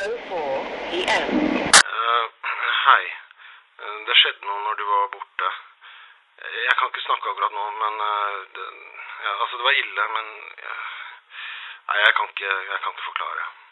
p.m. Hei. Det skjedde noe når du var borte. Jeg kan ikke snakke akkurat nå, men det var ille, men nei, jeg kan ikke forklare.